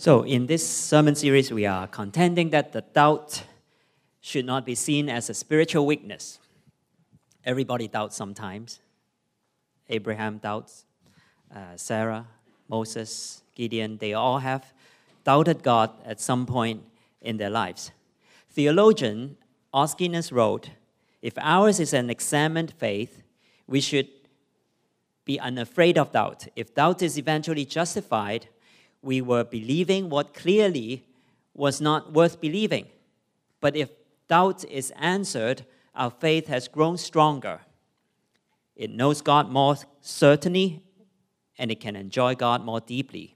So in this sermon series, we are contending that the doubt should not be seen as a spiritual weakness. Everybody doubts sometimes. Abraham doubts, Sarah, Moses, Gideon, they all have doubted God at some point in their lives. Theologian Os Guinness wrote, "If ours is an examined faith, we should be unafraid of doubt. If doubt is eventually justified, we were believing what clearly was not worth believing. But if doubt is answered, our faith has grown stronger. It knows God more certainly, and it can enjoy God more deeply."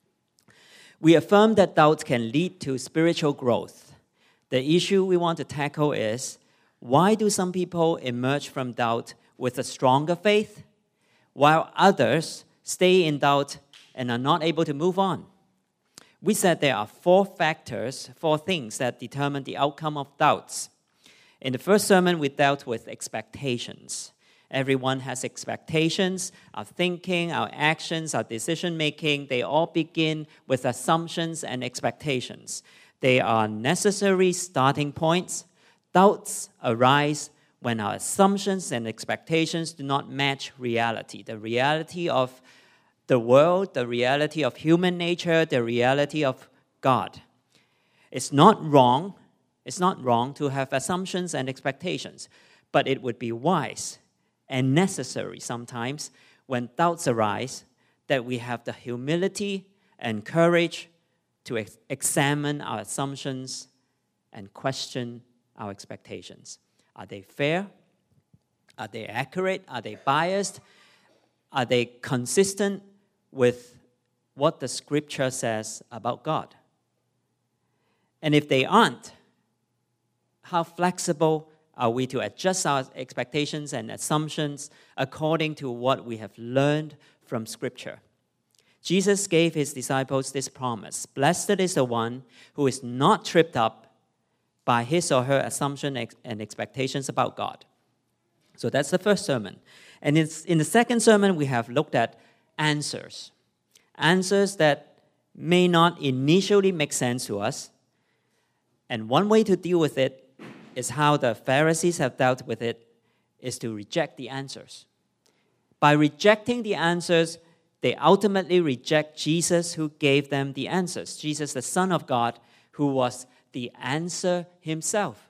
We affirm that doubt can lead to spiritual growth. The issue we want to tackle is, why do some people emerge from doubt with a stronger faith, while others stay in doubt and are not able to move on? We said there are four things that determine the outcome of doubts. In the first sermon, we dealt with expectations. Everyone has expectations. Our thinking, our actions, our decision-making, they all begin with assumptions and expectations. They are necessary starting points. Doubts arise when our assumptions and expectations do not match reality. The reality of the world, the reality of human nature, the reality of God. It's not wrong to have assumptions and expectations, but it would be wise and necessary sometimes when doubts arise that we have the humility and courage to examine our assumptions and question our expectations. Are they fair? Are they accurate? Are they biased? Are they consistent with what the Scripture says about God? And if they aren't, how flexible are we to adjust our expectations and assumptions according to what we have learned from Scripture? Jesus gave his disciples this promise: "Blessed is the one who is not tripped up by his or her assumption and expectations about God." So that's the first sermon. And in the second sermon, we have looked at answers that may not initially make sense to us. And one way to deal with it is how the Pharisees have dealt with it, is to reject the answers. By rejecting the answers, they ultimately reject Jesus, who gave them the answers. Jesus, the Son of God, who was the answer himself.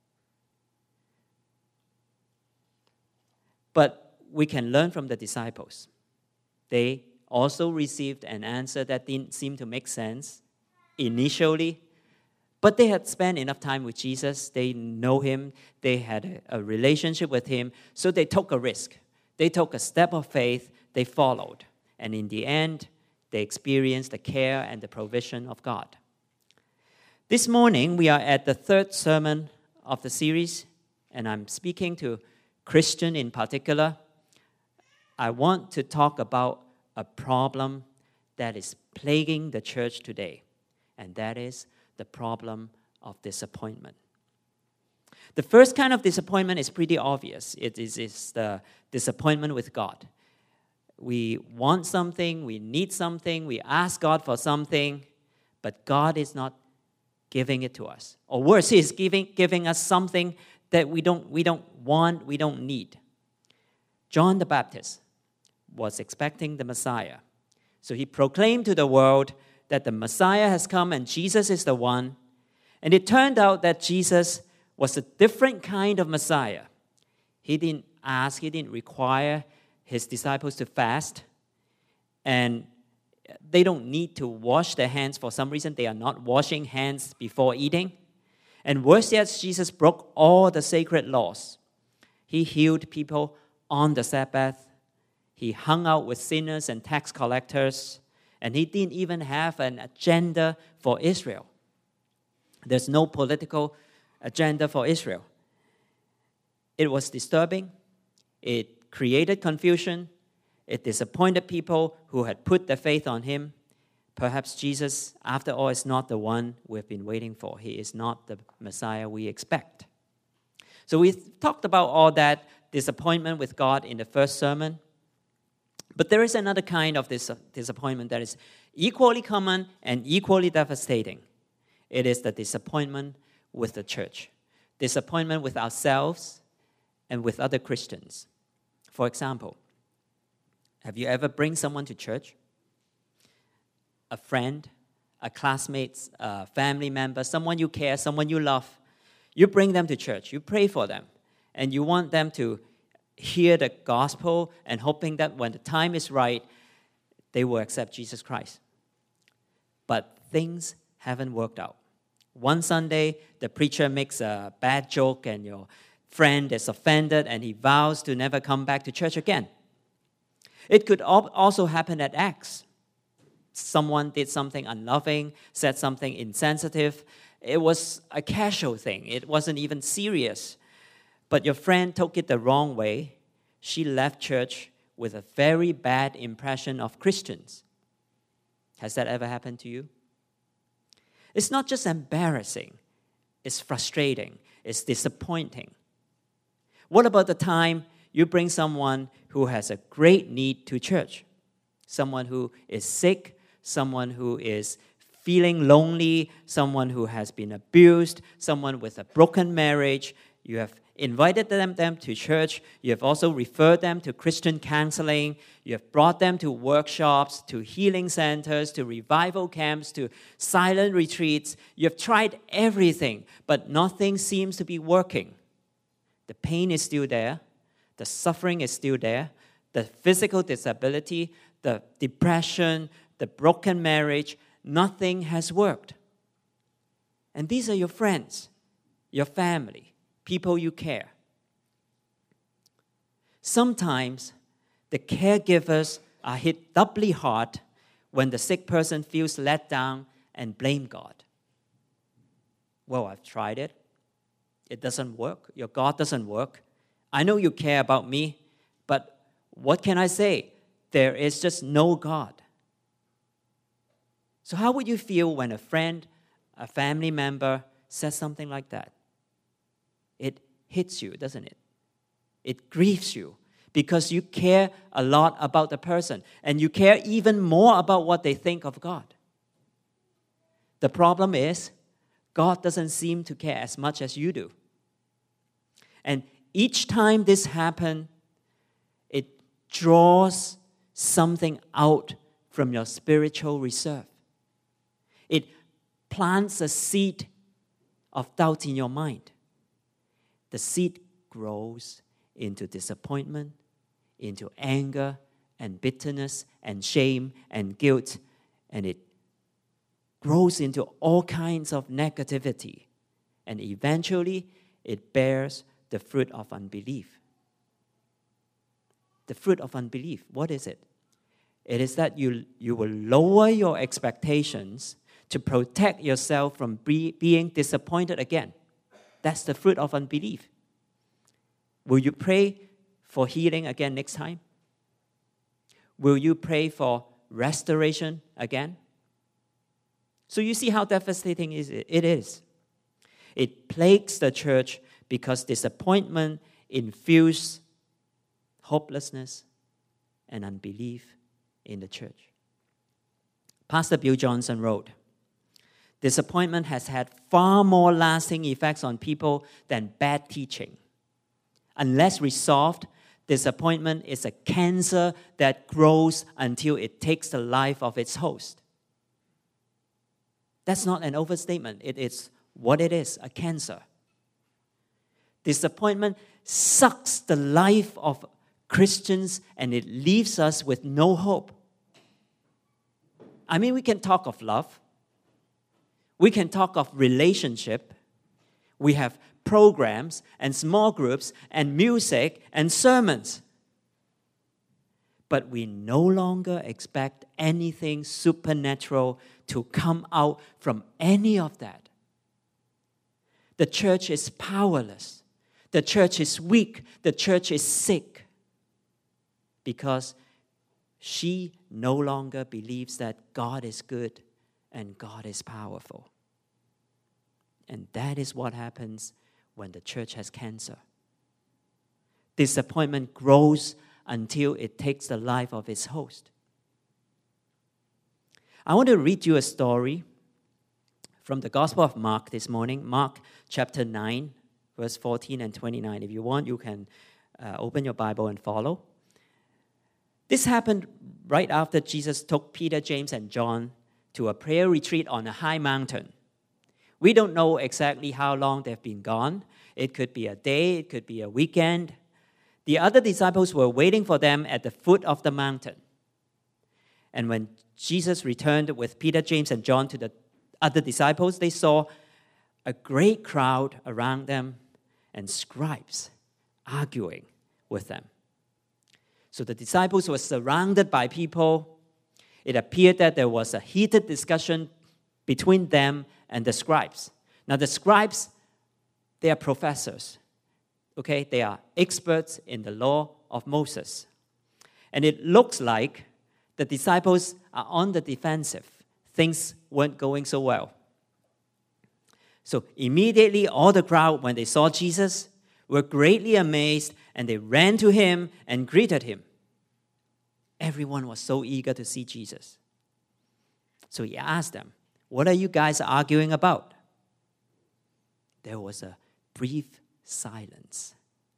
But we can learn from the disciples. They also received an answer that didn't seem to make sense initially, but they had spent enough time with Jesus. They know him. They had a relationship with him, so they took a risk. They took a step of faith. They followed. And in the end, they experienced the care and the provision of God. This morning, we are at the third sermon of the series, and I'm speaking to Christian in particular. I want to talk about a problem that is plaguing the church today, and that is the problem of disappointment. The first kind of disappointment is pretty obvious. It is the disappointment with God. We want something, we need something, we ask God for something, but God is not giving it to us. Or worse, He is giving us something that we don't want, we don't need. John the Baptist was expecting the Messiah. So he proclaimed to the world that the Messiah has come and Jesus is the one. And it turned out that Jesus was a different kind of Messiah. He didn't require his disciples to fast. And they don't need to wash their hands. For some reason, they are not washing hands before eating. And worse yet, Jesus broke all the sacred laws. He healed people on the Sabbath. He hung out with sinners and tax collectors. And he didn't even have an agenda for Israel. There's no political agenda for Israel. It was disturbing. It created confusion. It disappointed people who had put their faith on him. Perhaps Jesus, after all, is not the one we've been waiting for. He is not the Messiah we expect. So we've talked about all that disappointment with God in the first sermon. But there is another kind of disappointment that is equally common and equally devastating. It is the disappointment with the church, disappointment with ourselves and with other Christians. For example, have you ever bring someone to church? A friend, a classmate, a family member, someone you care, someone you love. You bring them to church, you pray for them, and you want them to hear the gospel and hoping that when the time is right, they will accept Jesus Christ. But things haven't worked out. One Sunday, the preacher makes a bad joke and your friend is offended and he vows to never come back to church again. It could also happen at Acts. Someone did something unloving, said something insensitive. It was a casual thing. It wasn't even serious. But your friend took it the wrong way. She left church with a very bad impression of Christians. Has that ever happened to you? It's not just embarrassing. It's frustrating. It's disappointing. What about the time you bring someone who has a great need to church? Someone who is sick, someone who is feeling lonely, someone who has been abused, someone with a broken marriage. You have invited them to church. You have also referred them to Christian counseling. You have brought them to workshops, to healing centers, to revival camps, to silent retreats. You have tried everything, but nothing seems to be working. The pain is still there. The suffering is still there. The physical disability, the depression, the broken marriage, nothing has worked. And these are your friends, your family, people you care. Sometimes the caregivers are hit doubly hard when the sick person feels let down and blame God. Well, I've tried it. It doesn't work. Your God doesn't work. I know you care about me, but what can I say? There is just no God. So how would you feel when a friend, a family member says something like that? It hits you, doesn't it? It grieves you because you care a lot about the person and you care even more about what they think of God. The problem is, God doesn't seem to care as much as you do. And each time this happens, it draws something out from your spiritual reserve. It plants a seed of doubt in your mind. The seed grows into disappointment, into anger and bitterness and shame and guilt, and it grows into all kinds of negativity. And eventually, it bears the fruit of unbelief. The fruit of unbelief, what is it? It is that you will lower your expectations to protect yourself from being disappointed again. That's the fruit of unbelief. Will you pray for healing again next time? Will you pray for restoration again? So you see how devastating it is. It plagues the church because disappointment infuses hopelessness and unbelief in the church. Pastor Bill Johnson wrote, "Disappointment has had far more lasting effects on people than bad teaching. Unless resolved, disappointment is a cancer that grows until it takes the life of its host." That's not an overstatement. It is what it is, a cancer. Disappointment sucks the life of Christians and it leaves us with no hope. I mean, we can talk of love. We can talk of relationship. We have programs and small groups and music and sermons. But we no longer expect anything supernatural to come out from any of that. The church is powerless. The church is weak. The church is sick. Because she no longer believes that God is good and God is powerful. And that is what happens when the church has cancer. Disappointment grows until it takes the life of its host. I want to read you a story from the Gospel of Mark this morning, Mark chapter 9, verse 14 and 29. If you want, you can open your Bible and follow. This happened right after Jesus took Peter, James, and John to a prayer retreat on a high mountain. We don't know exactly how long they've been gone. It could be a day, it could be a weekend. The other disciples were waiting for them at the foot of the mountain. And when Jesus returned with Peter, James, and John to the other disciples, they saw a great crowd around them and scribes arguing with them. So the disciples were surrounded by people. It appeared that there was a heated discussion between them and the scribes. Now the scribes, they are professors. Okay, they are experts in the law of Moses. And it looks like the disciples are on the defensive. Things weren't going so well. So immediately all the crowd, when they saw Jesus, were greatly amazed, and they ran to him and greeted him. Everyone was so eager to see Jesus. So he asked them, "What are you guys arguing about?" There was a brief silence.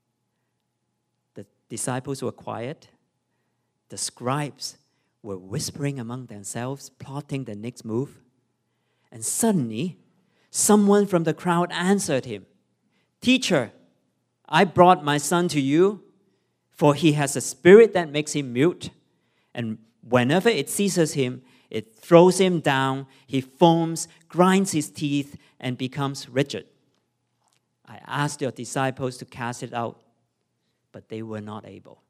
The disciples were quiet. The scribes were whispering among themselves, plotting the next move. And suddenly, someone from the crowd answered him, "Teacher, I brought my son to you, for he has a spirit that makes him mute. And whenever it seizes him, it throws him down, he foams, grinds his teeth, and becomes rigid. I asked your disciples to cast it out, but they were not able."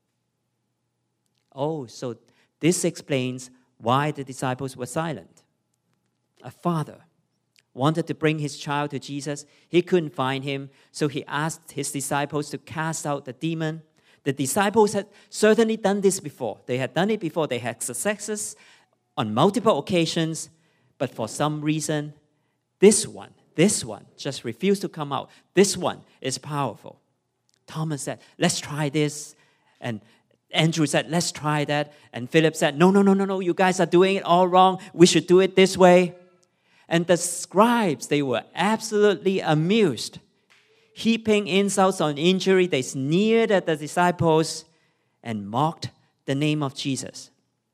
Oh, so this explains why the disciples were silent. A father wanted to bring his child to Jesus. He couldn't find him, so he asked his disciples to cast out the demon. The disciples had certainly done this before. They had done it before. They had successes on multiple occasions, but for some reason, this one just refused to come out. This one is powerful. Thomas said, "Let's try this." And Andrew said, "Let's try that." And Philip said, No, you guys are doing it all wrong. We should do it this way. And the scribes, they were absolutely amused. Heaping insults on injury, they sneered at the disciples and mocked the name of Jesus.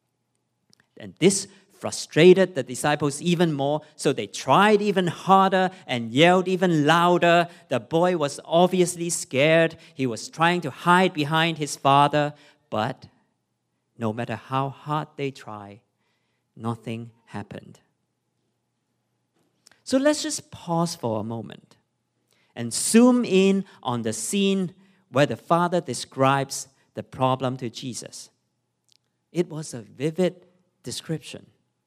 And this frustrated the disciples even more, so they tried even harder and yelled even louder. The boy was obviously scared. He was trying to hide behind his father, but no matter how hard they tried, nothing happened. So let's just pause for a moment and zoom in on the scene where the father describes the problem to Jesus. It was a vivid description.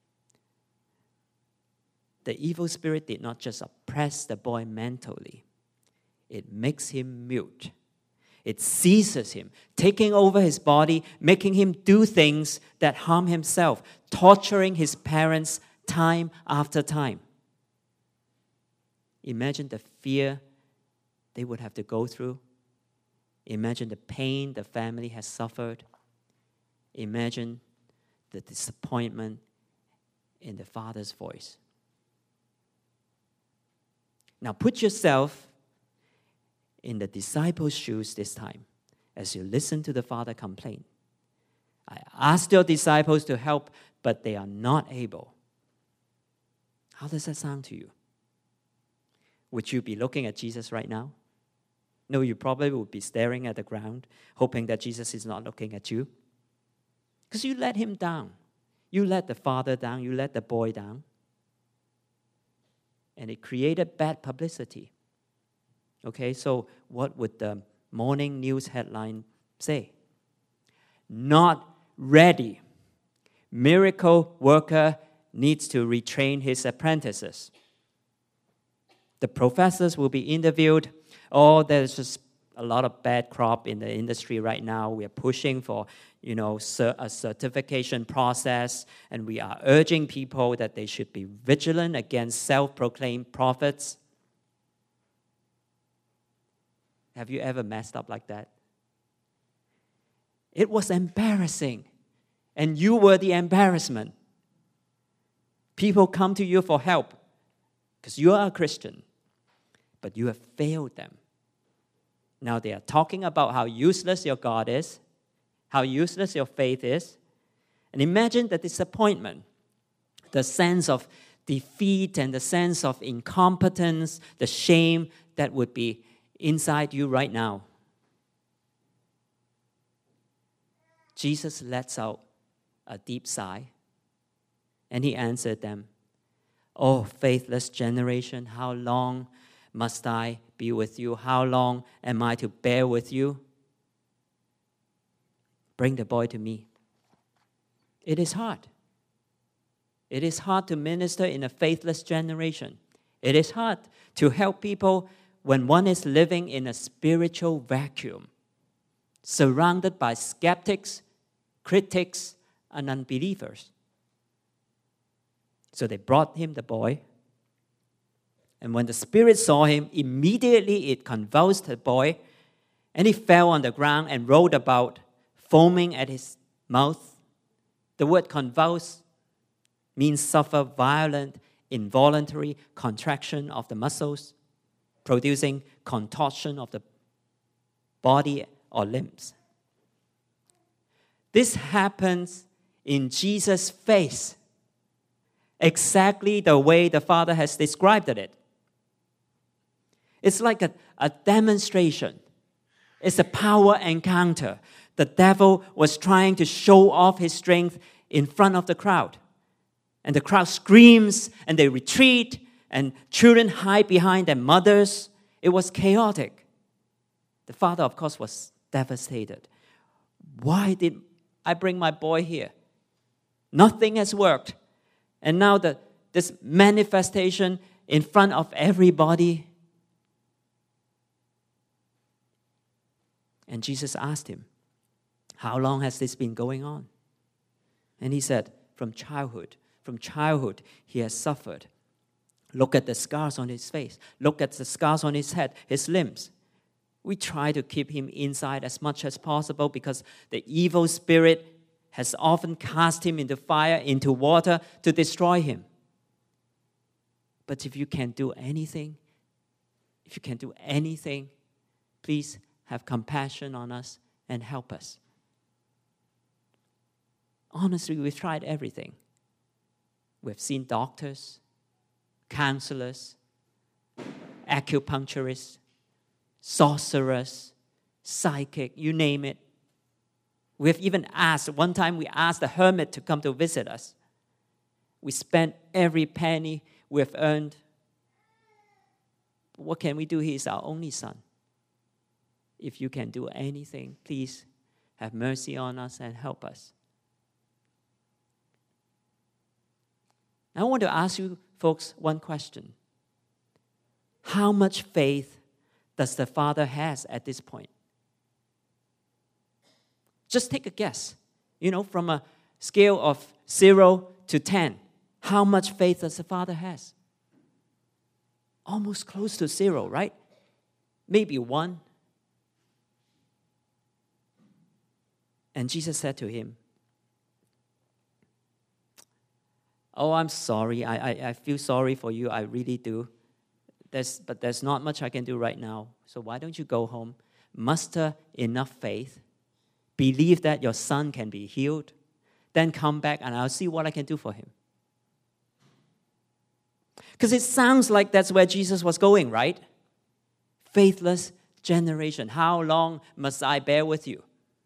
The evil spirit did not just oppress the boy mentally, it makes him mute. It seizes him, taking over his body, making him do things that harm himself, torturing his parents time after time. Imagine the fear they would have to go through. Imagine the pain the family has suffered. Imagine the disappointment in the father's voice. Now put yourself in the disciples' shoes this time as you listen to the father complain. "I asked your disciples to help, but they are not able." How does that sound to you? Would you be looking at Jesus right now? No, you probably would be staring at the ground, hoping that Jesus is not looking at you. Because you let him down. You let the father down. You let the boy down. And it created bad publicity. Okay, so what would the morning news headline say? "Not ready. Miracle worker needs to retrain his apprentices." The professors will be interviewed. Oh, there's just a lot of bad crop in the industry right now. We are pushing for, a certification process, and we are urging people that they should be vigilant against self-proclaimed prophets. Have you ever messed up like that? It was embarrassing. And you were the embarrassment. People come to you for help because you are a Christian, but you have failed them. Now they are talking about how useless your God is, how useless your faith is. And imagine the disappointment, the sense of defeat and the sense of incompetence, the shame that would be inside you right now. Jesus lets out a deep sigh, and he answered them, "Oh, faithless generation, how long must I be with you? How long am I to bear with you? Bring the boy to me." It is hard. It is hard to minister in a faithless generation. It is hard to help people when one is living in a spiritual vacuum, surrounded by skeptics, critics, and unbelievers. So they brought him the boy. And when the spirit saw him, immediately it convulsed the boy, and he fell on the ground and rolled about, foaming at his mouth. The word convulse means suffer violent, involuntary contraction of the muscles, producing contortion of the body or limbs. This happens in Jesus' face, exactly the way the Father has described it. It's like a demonstration. It's a power encounter. The devil was trying to show off his strength in front of the crowd. And the crowd screams and they retreat, and children hide behind their mothers. It was chaotic. The father, of course, was devastated. Why did I bring my boy here? Nothing has worked. And now this manifestation in front of everybody. And Jesus asked him, "How long has this been going on?" And he said, From childhood, he has suffered. Look at the scars on his face. Look at the scars on his head, his limbs. We try to keep him inside as much as possible because the evil spirit has often cast him into fire, into water to destroy him. But if you can do anything, please have compassion on us and help us. Honestly, we've tried everything. We've seen doctors, counselors, acupuncturists, sorcerers, psychic, you name it. We've even one time we asked a hermit to come to visit us. We spent every penny we've earned. What can we do? He is our only son. If you can do anything, please have mercy on us and help us. I want to ask you folks one question. How much faith does the Father has at this point? Just take a guess. From a scale of 0 to 10, how much faith does the Father has? Almost close to 0, right? Maybe 1. And Jesus said to him, "Oh, I'm sorry. I feel sorry for you. I really do. But there's not much I can do right now. So why don't you go home, muster enough faith, believe that your son can be healed, then come back and I'll see what I can do for him." Because it sounds like that's where Jesus was going, right? Faithless generation. How long must I bear with you?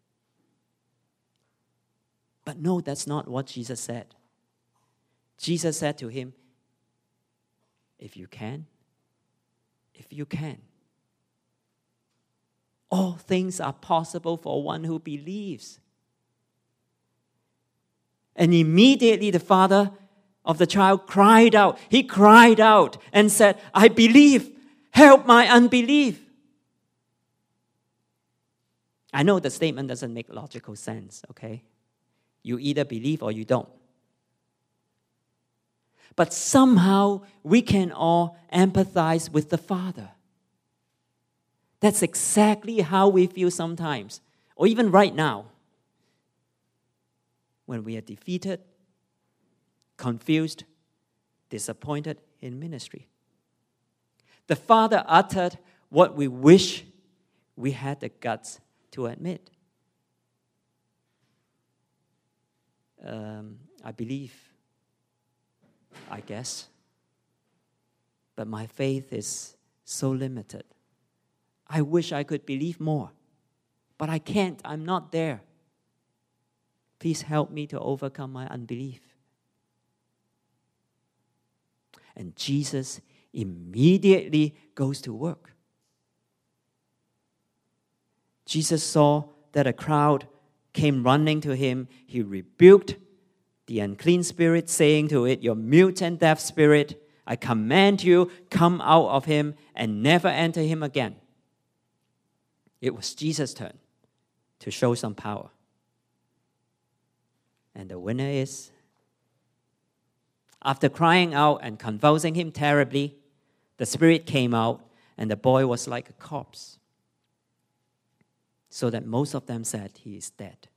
But no, that's not what Jesus said. Jesus said to him, if you can. All things are possible for one who believes. And immediately the father of the child cried out. He cried out and said, "I believe. Help my unbelief." I know the statement doesn't make logical sense, okay? You either believe or you don't. But somehow we can all empathize with the Father. That's exactly how we feel sometimes, or even right now. when we are defeated, confused, disappointed in ministry. The Father uttered what we wish we had the guts to admit. I believe, I guess, but my faith is so limited. I wish I could believe more, but I can't. I'm not there. Please help me to overcome my unbelief. And Jesus immediately goes to work. Jesus saw that a crowd came running to him. He rebuked the unclean spirit, saying to it, "You mute and deaf spirit, I command you, come out of him and never enter him again." It was Jesus' turn to show some power. And the winner is, after crying out and convulsing him terribly, the spirit came out, and the boy was like a corpse, so that most of them said he is dead.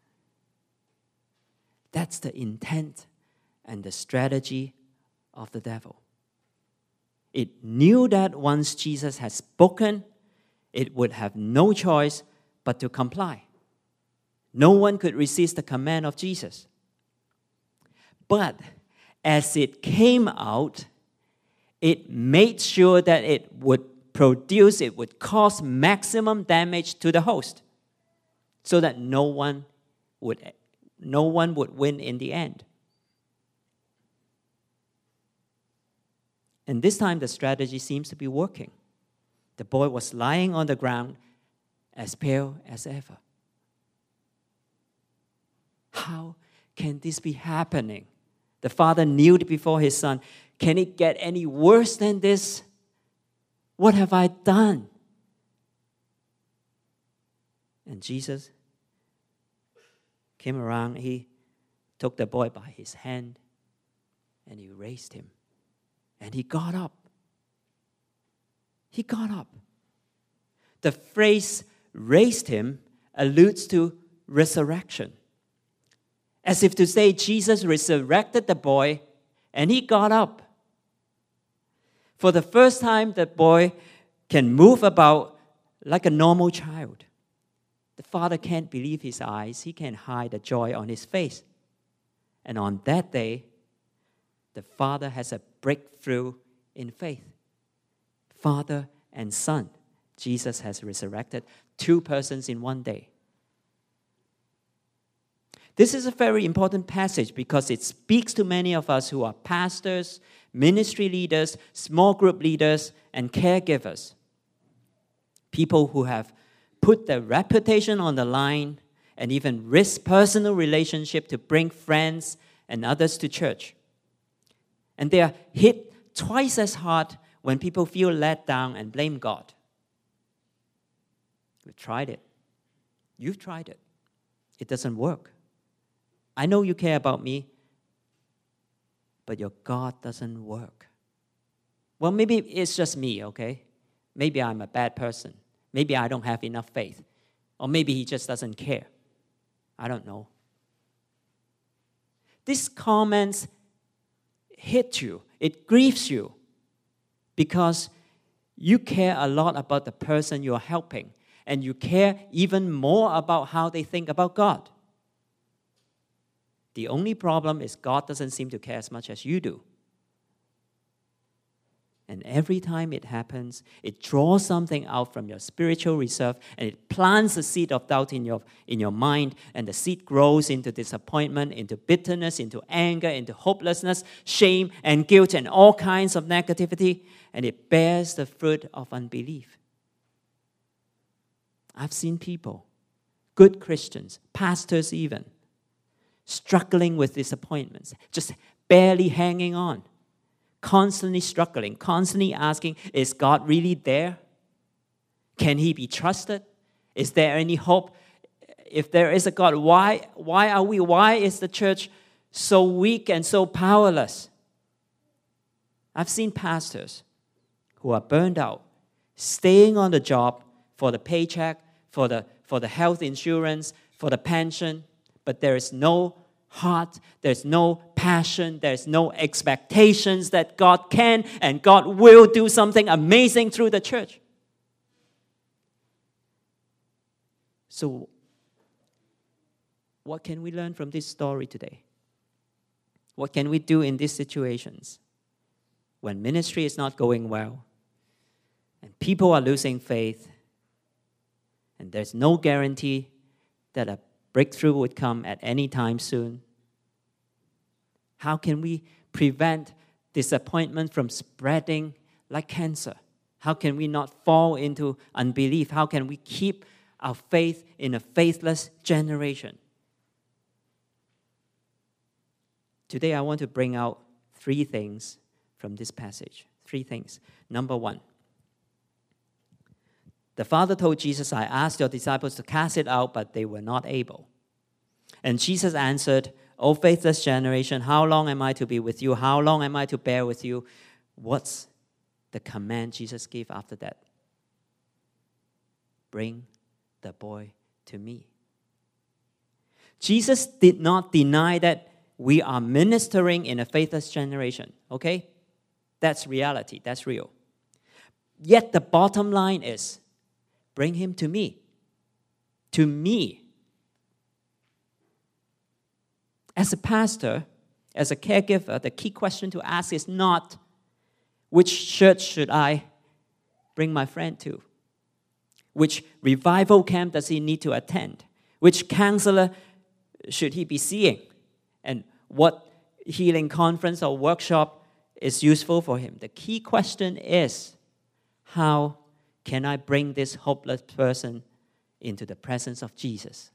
That's the intent and the strategy of the devil. It knew that once Jesus had spoken, it would have no choice but to comply. No one could resist the command of Jesus. But as it came out, it made sure that it would cause maximum damage to the host, so that no one would win in the end. And this time the strategy seems to be working. The boy was lying on the ground as pale as ever. How can this be happening? The father kneeled before his son. Can it get any worse than this? What have I done? And Jesus came around. He took the boy by his hand and he raised him. And he got up. He got up. The phrase raised him alludes to resurrection. As if to say Jesus resurrected the boy and he got up. For the first time, the boy can move about like a normal child. The father can't believe his eyes. He can't hide the joy on his face. And on that day, the father has a breakthrough in faith. Father and son. Jesus has resurrected two persons in one day. This is a very important passage because it speaks to many of us who are pastors, ministry leaders, small group leaders, and caregivers. People who have put their reputation on the line and even risk personal relationship to bring friends and others to church. And they are hit twice as hard when people feel let down and blame God. We've tried it. You've tried it. It doesn't work. I know you care about me, but your God doesn't work. Well, maybe it's just me, okay? Maybe I'm a bad person. Maybe I don't have enough faith. Or maybe he just doesn't care. I don't know. These comments hit you. It grieves you because you care a lot about the person you're helping, and you care even more about how they think about God. The only problem is God doesn't seem to care as much as you do. And every time it happens, it draws something out from your spiritual reserve and it plants a seed of doubt in your mind, and the seed grows into disappointment, into bitterness, into anger, into hopelessness, shame and guilt and all kinds of negativity, and it bears the fruit of unbelief. I've seen people, good Christians, pastors even, struggling with disappointments, just barely hanging on, constantly struggling, constantly asking, is God really there? Can he be trusted? Is there any hope? If there is a God, why is the church so weak and so powerless? I've seen pastors who are burned out, staying on the job for the paycheck, for the health insurance, for the pension, but there is no heart, there's no passion, there's no expectations that God can and God will do something amazing through the church. So, what can we learn from this story today? What can we do in these situations when ministry is not going well and people are losing faith and there's no guarantee that a breakthrough would come at any time soon? How can we prevent disappointment from spreading like cancer? How can we not fall into unbelief? How can we keep our faith in a faithless generation? Today, I want to bring out 3 things from this passage. 3 things. Number 1, the Father told Jesus, I asked your disciples to cast it out, but they were not able. And Jesus answered, O faithless generation, how long am I to be with you? How long am I to bear with you? What's the command Jesus gave after that? Bring the boy to me. Jesus did not deny that we are ministering in a faithless generation, okay? That's reality, that's real. Yet the bottom line is, bring him to me. To me. As a pastor, as a caregiver, the key question to ask is not, which church should I bring my friend to? Which revival camp does he need to attend? Which counselor should he be seeing? And what healing conference or workshop is useful for him? The key question is, how can I bring this hopeless person into the presence of Jesus?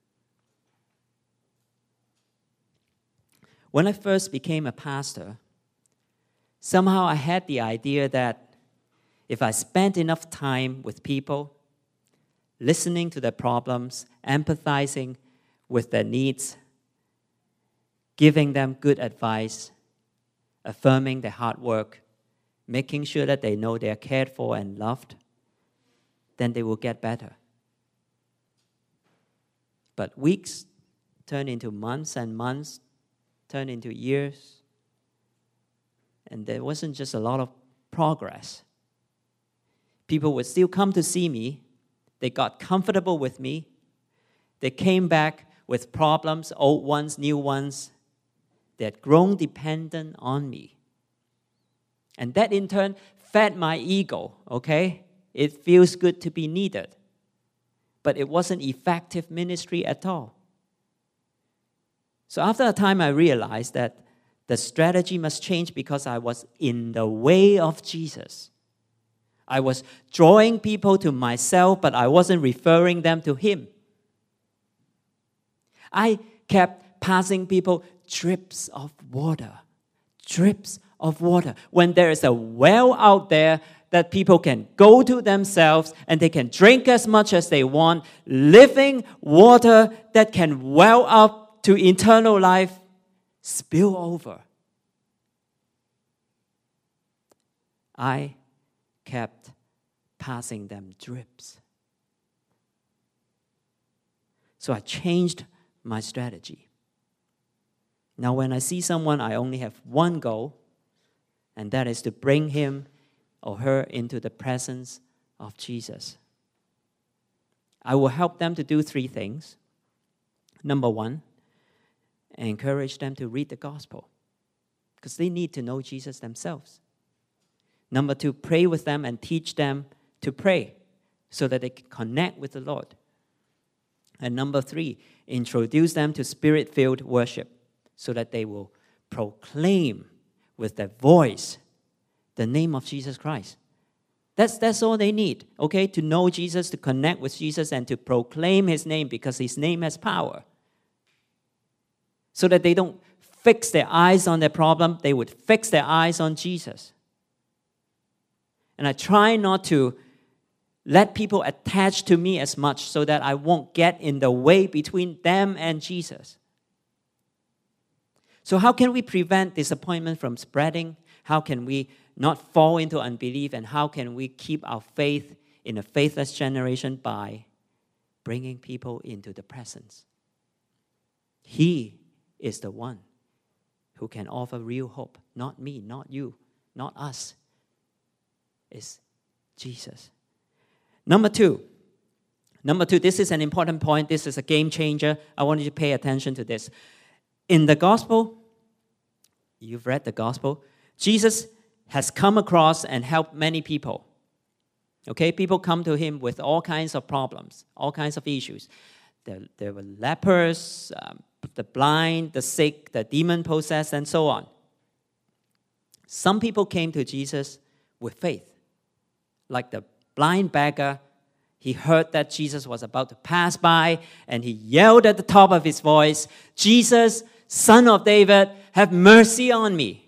When I first became a pastor, somehow I had the idea that if I spent enough time with people, listening to their problems, empathizing with their needs, giving them good advice, affirming their hard work, making sure that they know they are cared for and loved, then they will get better. But weeks turn into months and months turn into years, and there wasn't just a lot of progress. People would still come to see me. They got comfortable with me. They came back with problems, old ones, new ones. They had grown dependent on me. And that in turn fed my ego, okay? It feels good to be needed. But it wasn't effective ministry at all. So after a time, I realized that the strategy must change because I was in the way of Jesus. I was drawing people to myself, but I wasn't referring them to him. I kept passing people drips of water. When there is a well out there that people can go to themselves and they can drink as much as they want, living water that can well up to eternal life, spill over. I kept passing them drips. So I changed my strategy. Now when I see someone, I only have one goal, and that is to bring him or her into the presence of Jesus. I will help them to do 3 things. Number 1, encourage them to read the gospel because they need to know Jesus themselves. Number 2, pray with them and teach them to pray so that they can connect with the Lord. And number 3, introduce them to spirit-filled worship so that they will proclaim with their voice the name of Jesus Christ. That's all they need, okay? To know Jesus, to connect with Jesus, and to proclaim his name because his name has power. So that they don't fix their eyes on their problem, they would fix their eyes on Jesus. And I try not to let people attach to me as much so that I won't get in the way between them and Jesus. So how can we prevent disappointment from spreading? How can we not fall into unbelief? And how can we keep our faith in a faithless generation? By bringing people into the presence. He is the one who can offer real hope. Not me, not you, not us. It's Jesus. Number two, this is an important point. This is a game changer. I want you to pay attention to this. In the gospel, you've read the gospel, Jesus has come across and helped many people. Okay, people come to him with all kinds of problems, all kinds of issues. There were lepers, the blind, the sick, the demon-possessed, and so on. Some people came to Jesus with faith. Like the blind beggar, he heard that Jesus was about to pass by, and he yelled at the top of his voice, "Jesus, Son of David, have mercy on me."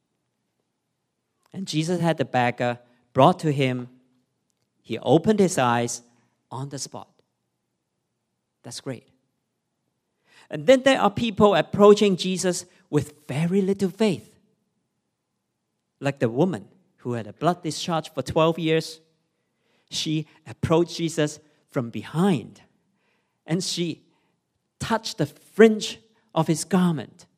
And Jesus had the beggar brought to him. He opened his eyes on the spot. That's great. And then there are people approaching Jesus with very little faith. Like the woman who had a blood discharge for 12 years. She approached Jesus from behind, and she touched the fringe of his garment.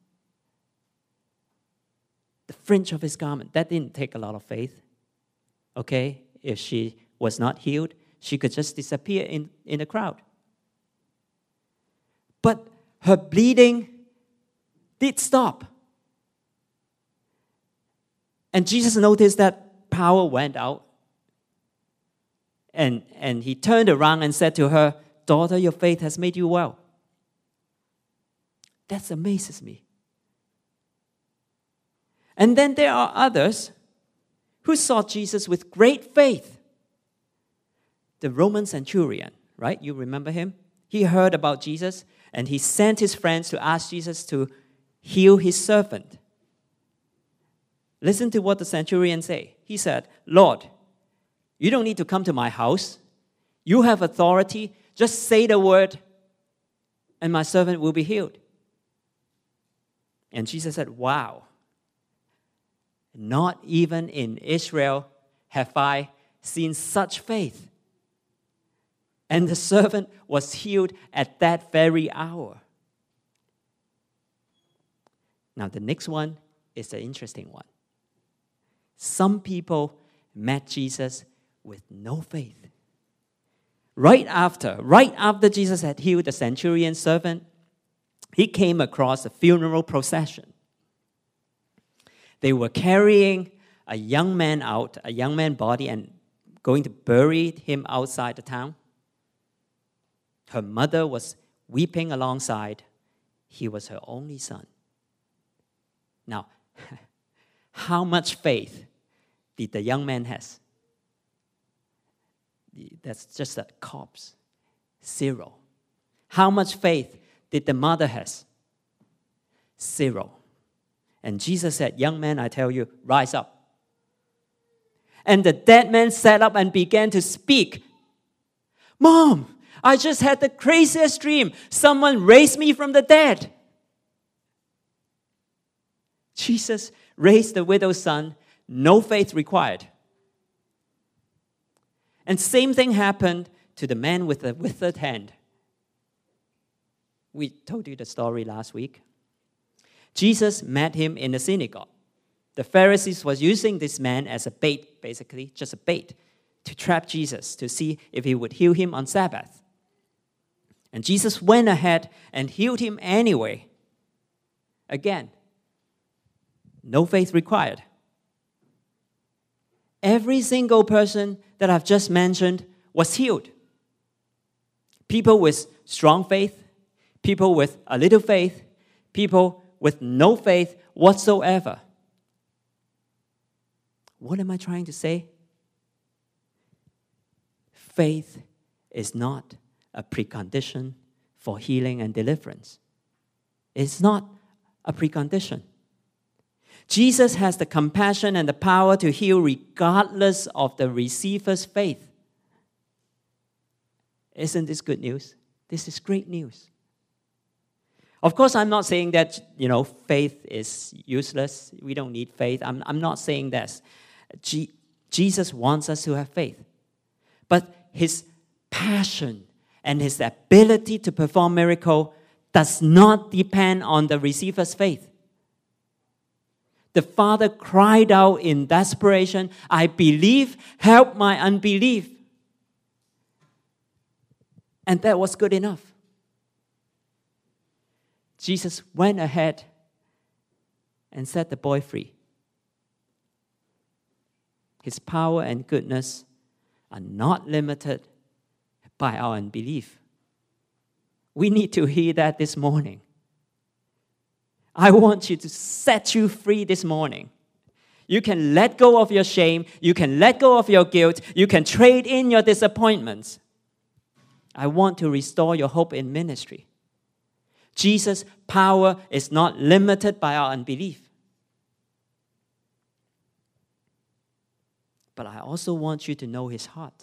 The fringe of his garment. That didn't take a lot of faith. Okay? If she was not healed, she could just disappear in the crowd. But her bleeding did stop. And Jesus noticed that power went out. And he turned around and said to her, "Daughter, your faith has made you well." That amazes me. And then there are others who saw Jesus with great faith. The Roman centurion, right? You remember him? He heard about Jesus, and he sent his friends to ask Jesus to heal his servant. Listen to what the centurion said. He said, "Lord, you don't need to come to my house. You have authority. Just say the word, and my servant will be healed." And Jesus said, "Wow. Not even in Israel have I seen such faith." And the servant was healed at that very hour. Now, the next one is the interesting one. Some people met Jesus with no faith. Right after Jesus had healed the centurion servant, he came across a funeral procession. They were carrying a young man body, and going to bury him outside the town. Her mother was weeping alongside. He was her only son. Now, how much faith did the young man have? That's just a corpse. 0. How much faith did the mother have? 0. And Jesus said, "Young man, I tell you, rise up." And the dead man sat up and began to speak. "Mom, I just had the craziest dream. Someone raised me from the dead." Jesus raised the widow's son, no faith required. And same thing happened to the man with the withered hand. We told you the story last week. Jesus met him in the synagogue. The Pharisees was using this man as a bait, basically, just a bait, to trap Jesus, to see if he would heal him on Sabbath. And Jesus went ahead and healed him anyway. Again, no faith required. Every single person that I've just mentioned was healed. People with strong faith, people with a little faith, people with no faith whatsoever. What am I trying to say? Faith is not a precondition for healing and deliverance. It's not a precondition. Jesus has the compassion and the power to heal regardless of the receiver's faith. Isn't this good news? This is great news. Of course, I'm not saying that, faith is useless. We don't need faith. I'm not saying this. Jesus wants us to have faith. But his passion and his ability to perform miracle does not depend on the receiver's faith. The father cried out in desperation, "I believe, help my unbelief." And that was good enough. Jesus went ahead and set the boy free. His power and goodness are not limited by our unbelief. We need to hear that this morning. I want you to set you free this morning. You can let go of your shame. You can let go of your guilt. You can trade in your disappointments. I want to restore your hope in ministry. Jesus' power is not limited by our unbelief. But I also want you to know his heart.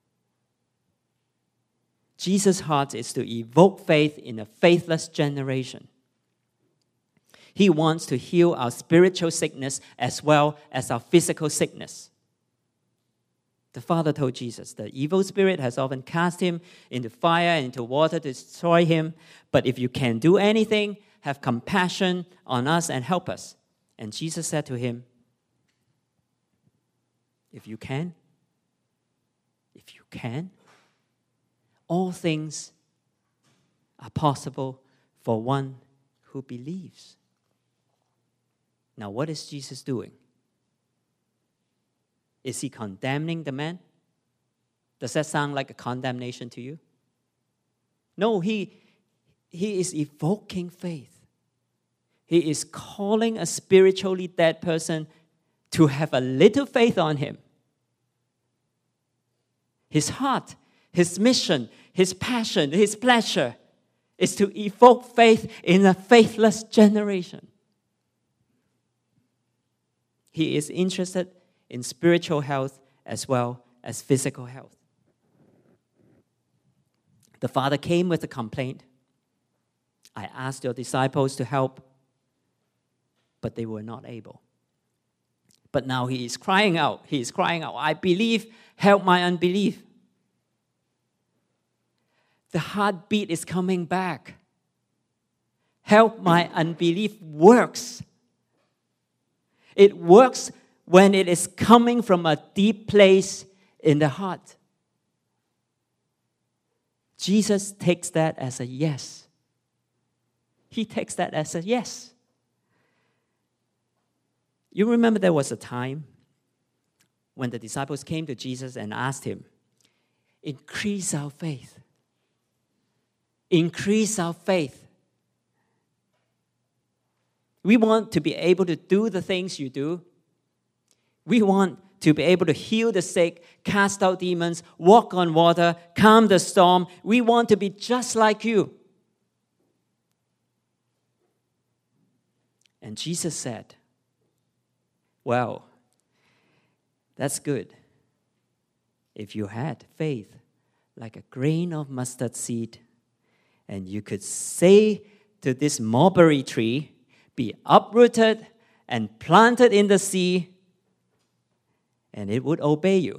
Jesus' heart is to evoke faith in a faithless generation. He wants to heal our spiritual sickness as well as our physical sickness. The Father told Jesus, "The evil spirit has often cast him into fire and into water to destroy him. But if you can do anything, have compassion on us and help us." And Jesus said to him, If you can, all things are possible for one who believes. Now, what is Jesus doing? Is he condemning the man? Does that sound like a condemnation to you? No, he is evoking faith. He is calling a spiritually dead person to have a little faith on him. His heart, his mission, his passion, his pleasure is to evoke faith in a faithless generation. He is interested in spiritual health as well as physical health. The father came with a complaint. "I asked your disciples to help, but they were not able." But now he is crying out. "I believe, help my unbelief." The heartbeat is coming back. Help my unbelief works. It works when it is coming from a deep place in the heart. Jesus takes that as a yes. He takes that as a yes. You remember there was a time when the disciples came to Jesus and asked him, "Increase our faith. Increase our faith. We want to be able to do the things you do. We want to be able to heal the sick, cast out demons, walk on water, calm the storm. We want to be just like you." And Jesus said, "Well, that's good. If you had faith like a grain of mustard seed, and you could say to this mulberry tree, 'Be uprooted and planted in the sea,' and it would obey you."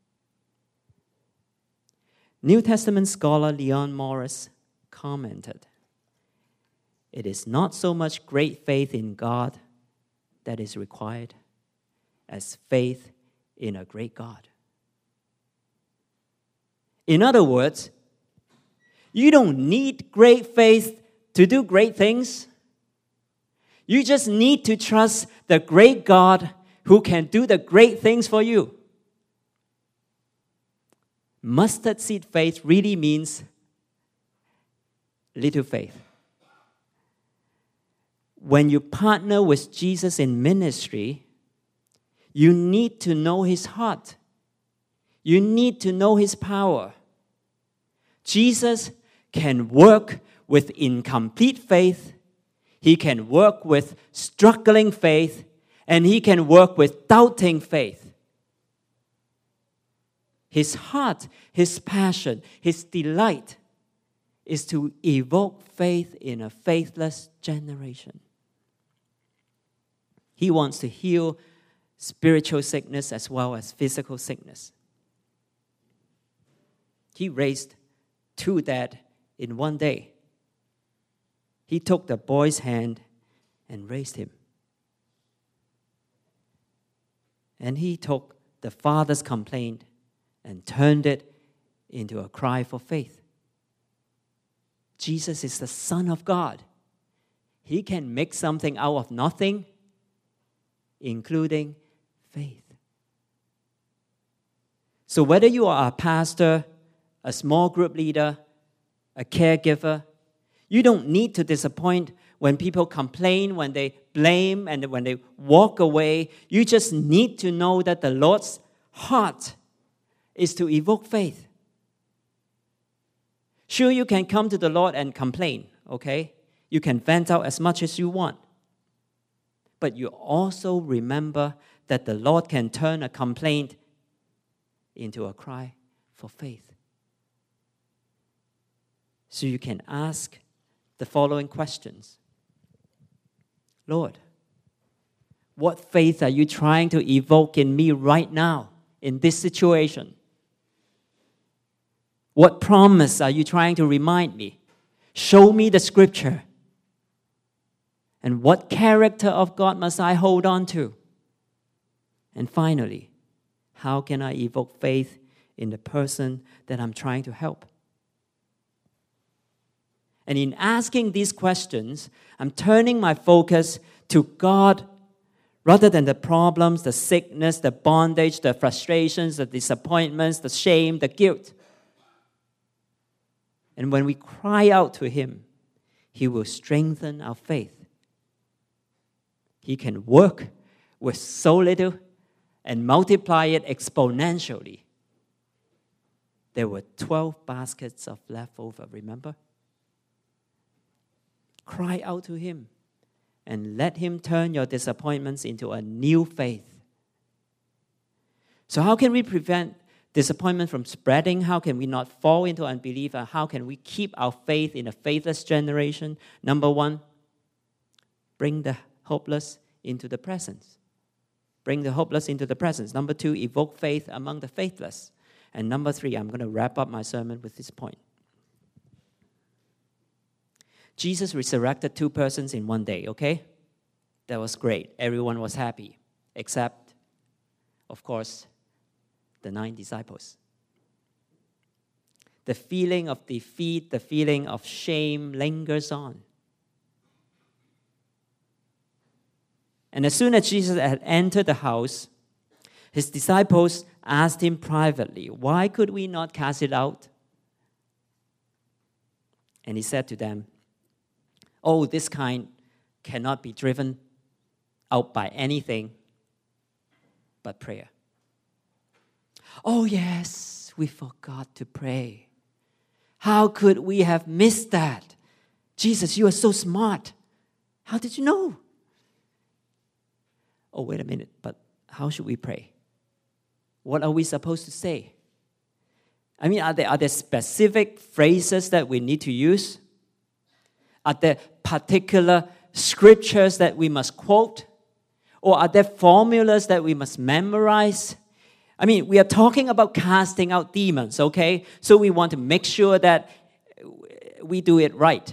New Testament scholar Leon Morris commented, "It is not so much great faith in God that is required as faith in a great God." In other words, you don't need great faith to do great things. You just need to trust the great God who can do the great things for you. Mustard seed faith really means little faith. When you partner with Jesus in ministry, you need to know his heart. You need to know his power. Jesus can work with incomplete faith. He can work with struggling faith. And he can work with doubting faith. His heart, his passion, his delight is to evoke faith in a faithless generation. He wants to heal spiritual sickness as well as physical sickness. He raised 2 dead in one day. He took the boy's hand and raised him. And he took the father's complaint and turned it into a cry for faith. Jesus is the Son of God. He can make something out of nothing, including faith. So whether you are a pastor, a small group leader, a caregiver, you don't need to disappoint when people complain, when they blame, and when they walk away. You just need to know that the Lord's heart is to evoke faith. Sure, you can come to the Lord and complain, okay? You can vent out as much as you want. But you also remember that the Lord can turn a complaint into a cry for faith. So you can ask the following questions. Lord, what faith are you trying to evoke in me right now, in this situation? What promise are you trying to remind me? Show me the scripture. And what character of God must I hold on to? And finally, how can I evoke faith in the person that I'm trying to help? And in asking these questions, I'm turning my focus to God rather than the problems, the sickness, the bondage, the frustrations, the disappointments, the shame, the guilt. And when we cry out to Him, He will strengthen our faith. He can work with so little and multiply it exponentially. There were 12 baskets of leftover, remember? Cry out to Him and let Him turn your disappointments into a new faith. So how can we prevent disappointment from spreading? How can we not fall into unbelief? And how can we keep our faith in a faithless generation? Number one, bring the hopeless into the presence. Bring the hopeless into the presence. Number two, evoke faith among the faithless. And number three, I'm going to wrap up my sermon with this point. Jesus resurrected 2 persons in one day, okay? That was great. Everyone was happy, except, of course, the 9 disciples. The feeling of defeat, the feeling of shame lingers on. And as soon as Jesus had entered the house, His disciples asked Him privately, "Why could we not cast it out?" And He said to them, "Oh, this kind cannot be driven out by anything but prayer." Oh, yes, we forgot to pray. How could we have missed that? Jesus, you are so smart. How did you know? Oh, wait a minute, but how should we pray? What are we supposed to say? I mean, are there specific phrases that we need to use? Are there particular scriptures that we must quote? Or are there formulas that we must memorize? I mean, we are talking about casting out demons, okay? So we want to make sure that we do it right.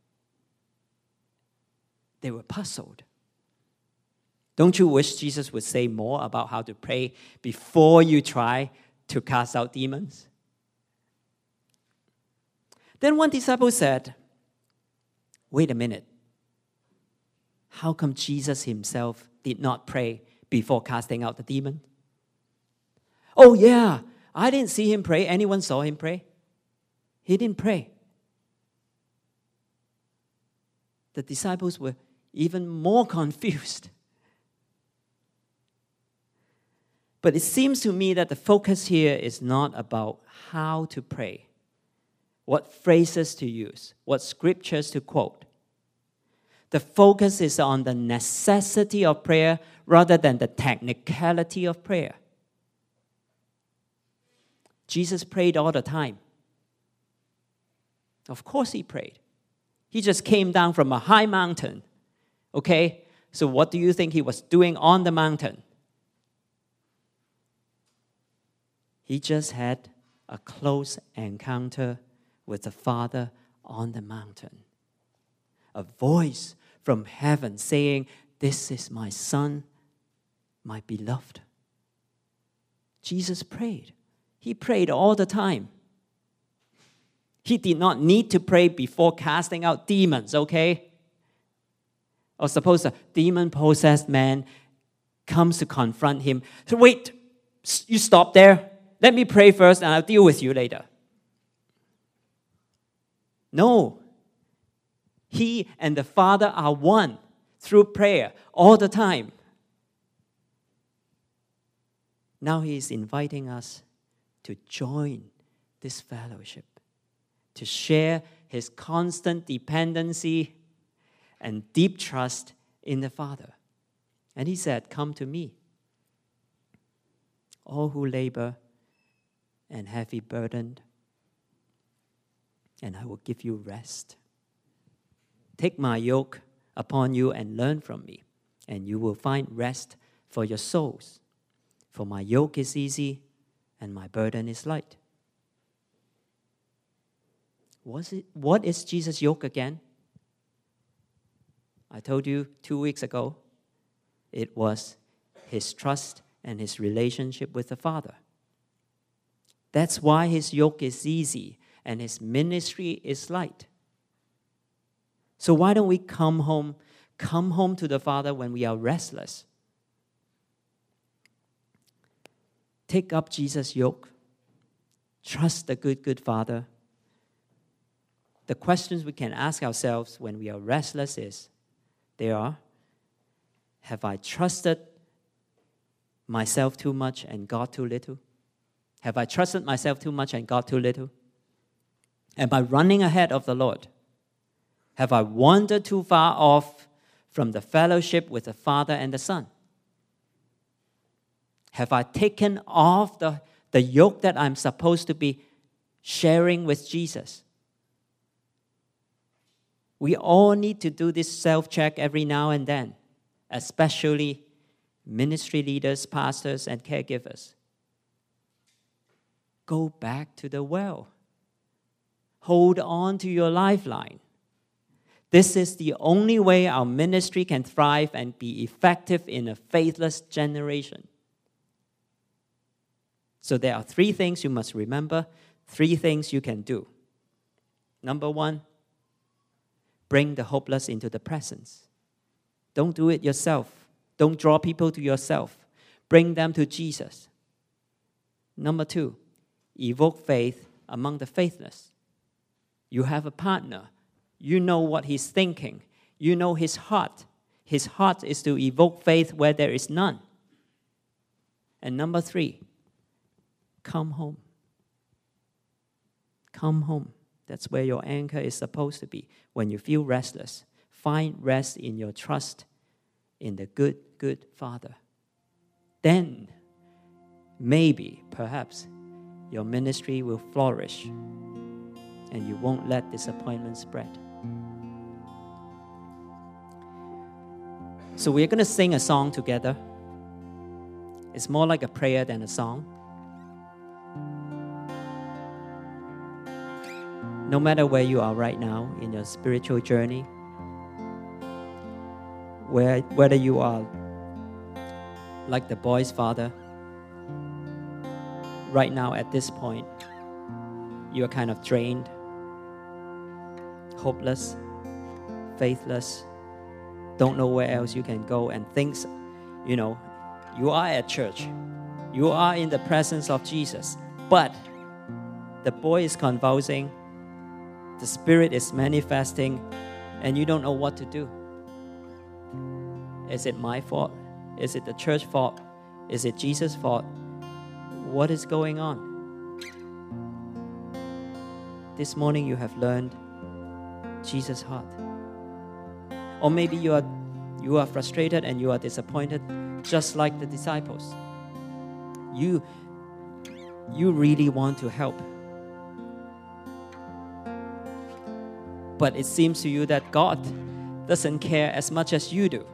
They were puzzled. Don't you wish Jesus would say more about how to pray before you try to cast out demons? Then one disciple said, "Wait a minute. How come Jesus Himself did not pray before casting out the demon?" "Oh yeah, I didn't see Him pray. Anyone saw Him pray? He didn't pray." The disciples were even more confused. But it seems to me that the focus here is not about how to pray, what phrases to use, what scriptures to quote. The focus is on the necessity of prayer rather than the technicality of prayer. Jesus prayed all the time. Of course He prayed. He just came down from a high mountain. Okay? So what do you think He was doing on the mountain? He just had a close encounter with the Father on the mountain. a voice from heaven saying, "This is my Son, my beloved." Jesus prayed. He prayed all the time. He did not need to pray before casting out demons, okay? Or suppose a demon-possessed man comes to confront him. So wait, you stop there. Let me pray first and I'll deal with you later. No. He and the Father are one through prayer all the time. Now he is inviting us to join this fellowship, to share his constant dependency and deep trust in the Father. And he said, "Come to me, all who labor and heavy burdened, and I will give you rest. Take my yoke upon you and learn from me, and you will find rest for your souls. For my yoke is easy and my burden is light." What is Jesus' yoke again? I told you 2 weeks ago, it was his trust and his relationship with the Father. That's why his yoke is easy and his ministry is light. So why don't we come home to the Father when we are restless? Take up Jesus' yoke. Trust the good Father. The questions we can ask ourselves when we are restless have I trusted myself too much and God too little? Have I trusted myself too much and God too little? Am I running ahead of the Lord? Have I wandered too far off from the fellowship with the Father and the Son? Have I taken off the yoke that I'm supposed to be sharing with Jesus? We all need to do this self-check every now and then, especially ministry leaders, pastors, and caregivers. Go back to the well. Hold on to your lifeline. This is the only way our ministry can thrive and be effective in a faithless generation. So there are 3 things you must remember, 3 things you can do. Number 1, bring the hopeless into the presence. Don't do it yourself. Don't draw people to yourself. Bring them to Jesus. Number 2, evoke faith among the faithless. You have a partner. You know what he's thinking. You know his heart. His heart is to evoke faith where there is none. And number 3, come home. Come home. That's where your anchor is supposed to be. When you feel restless, find rest in your trust in the good Father. Then, maybe, perhaps, your ministry will flourish and you won't let disappointment spread. So we're going to sing a song together. It's more like a prayer than a song. No matter where you are right now in your spiritual journey, whether you are like the boy's father, right now at this point, you are kind of drained, hopeless, faithless, don't know where else you can go, and things, you are at church, you are in the presence of Jesus, but the boy is convulsing, the Spirit is manifesting, and you don't know what to do. Is it my fault? Is it the church fault? Is it Jesus' fault? What is going on? This morning you have learned Jesus' heart. Or maybe you are frustrated and you are disappointed, just like the disciples. You really want to help. But it seems to you that God doesn't care as much as you do.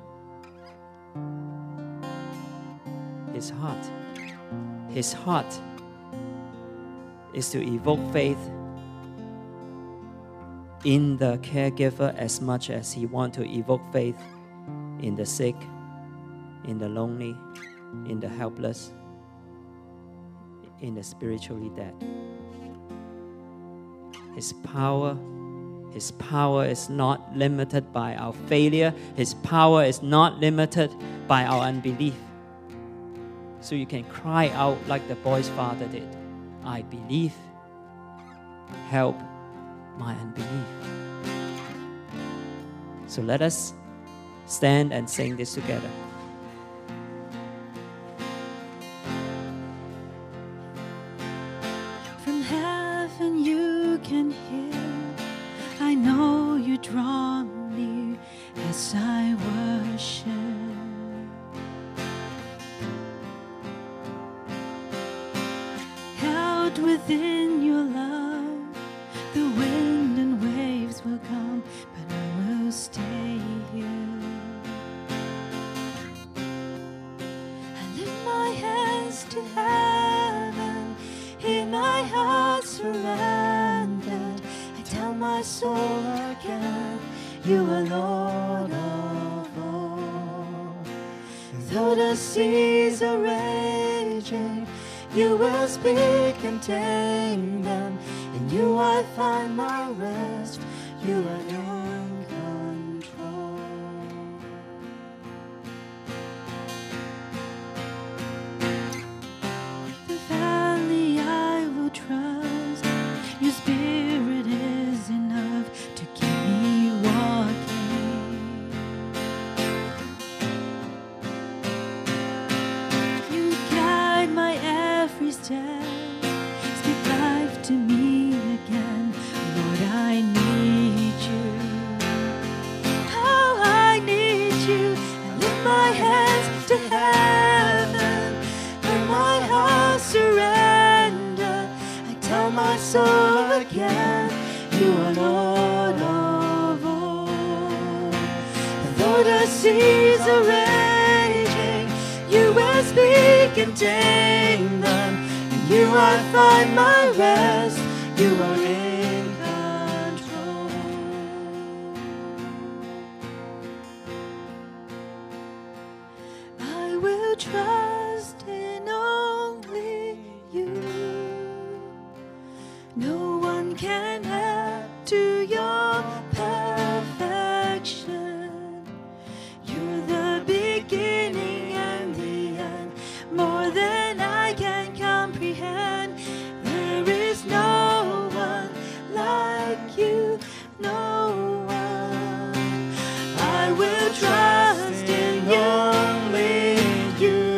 His heart is to evoke faith in the caregiver as much as He wants to evoke faith in the sick, in the lonely, in the helpless, in the spiritually dead. His power is not limited by our failure. His power is not limited by our unbelief. So you can cry out like the boy's father did, I believe, help my unbelief. So let us stand and sing this together. From heaven you can hear, I know you draw near as I worship. Held within your love, the wind and waves will come, but I will stay here. I lift my hands to heaven, in my heart surrendered. I tell my soul again, you are Lord of all. Though the seas are raging, you will speak and tame them. In you I find my rest. You are in control. The valley I will trust. Your spirit is enough to keep me walking. You guide my every step. Speak life to me again. Lord, I need you. How I need you. I lift my hands to heaven, and my heart surrender. I tell my soul again, you are Lord of all. Though the seas are raging, you will speak and tame them. In you I find my rest. You are in control. I will trust in only you. No one can add to your perfection. You're the beginning and the end, more than I can comprehend. There is no one like you, no one. I will trust in only you.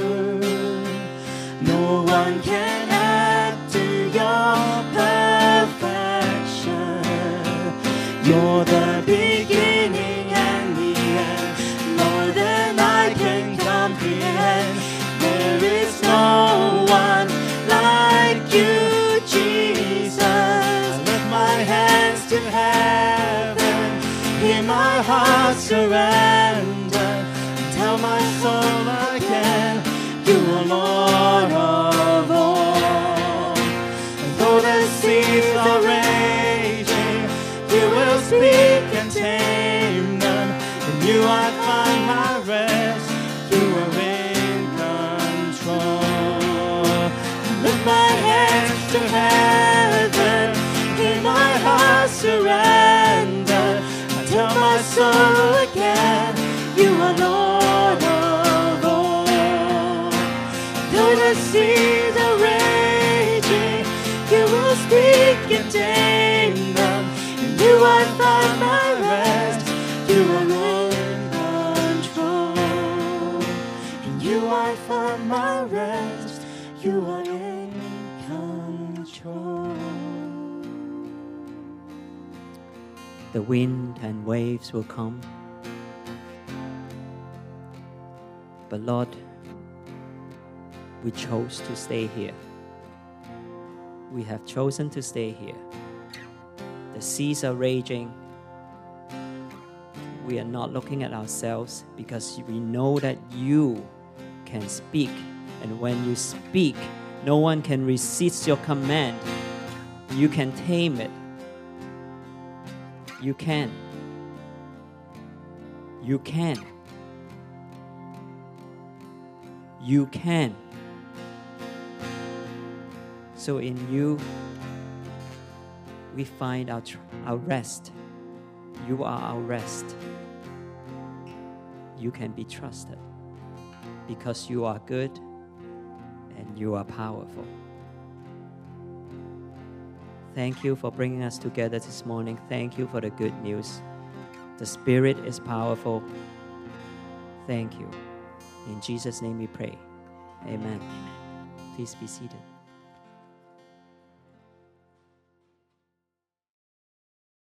No one can add to your perfection. You're the beginning and the end, more than I can comprehend. There is no one like you, Jesus. I lift my hands to heaven, hear my heart surrender. Tell my soul again, you are Lord of all. And though the seas are raging, you will speak and tame them. In you I find my rest. You are in control. Lift my hands to heaven, in my heart surrender. I tell my soul again, you are Lord of all. Though the seas are raging, you will speak and tame them. In you I find my rest. You are in control. In you I find my rest. You are in control. The wind and waves will come. But Lord, we chose to stay here. We have chosen to stay here. The seas are raging. We are not looking at ourselves because we know that you can speak. And when you speak, no one can resist your command. You can tame it. You can. You can. You can. So in you, we find our rest. You are our rest. You can be trusted because you are good and you are powerful. Thank you for bringing us together this morning. Thank you for the good news. The Spirit is powerful. Thank you. In Jesus' name we pray. Amen. Please be seated.